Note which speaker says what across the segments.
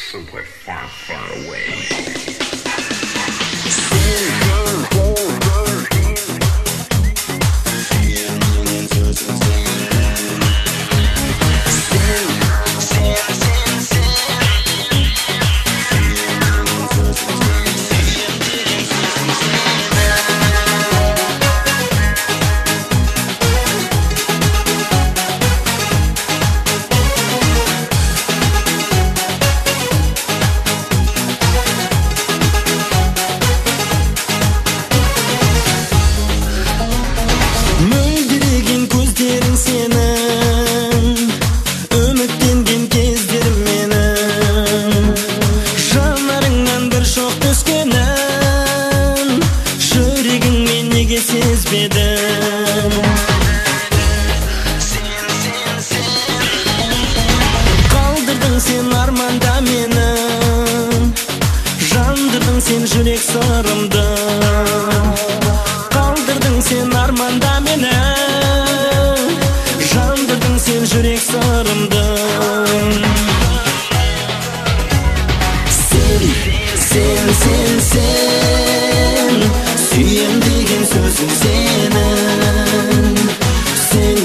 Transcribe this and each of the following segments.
Speaker 1: Somewhere far, far away.
Speaker 2: Kaldırdın sen armanda meni, jandırdın sen жүрек сырымды. Kaldırdın sen armanda meni, jandırdın sen жүрек сырымды. Sen sүйем деген сөзің сенің. Sen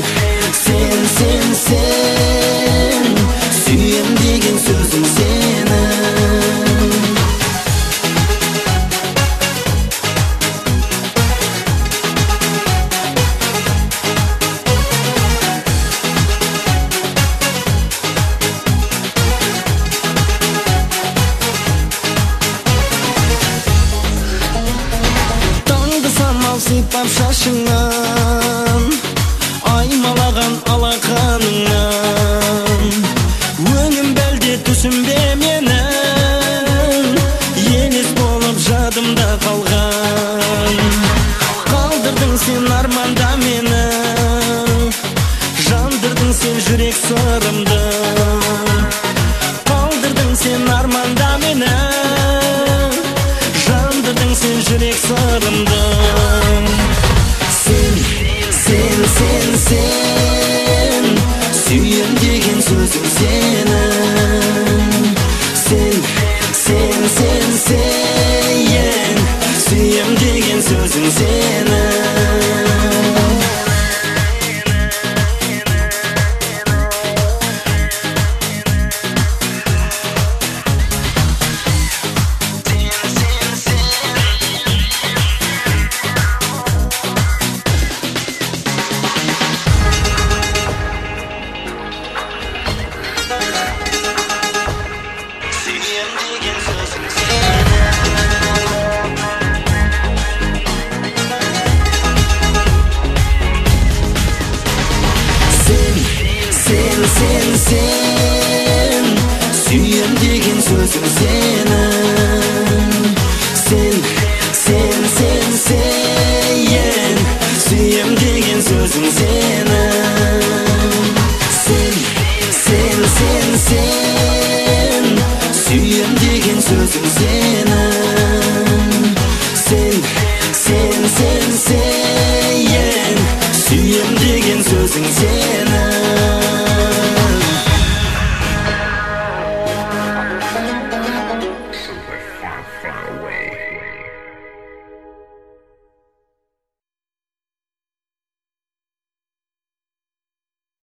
Speaker 2: sүйем деген сөзің сенің. Сипап шашыңнан, аймалаған алақаныңнан, өңім бәлде түсімде менің, елес болып жадымда қалған. Қалдырдың сен арманда мені, жандырдың сен жүрек сырымды. Қалдырдың сен арманда мені, жандырдың сен жүрек сырымды. Sen sүйем деген сөзің сенің. Sen sүйем деген сөзің сенің. Sen sүйем деген сөзің сенің. Sen sүйем деген сөзің сенің. Sen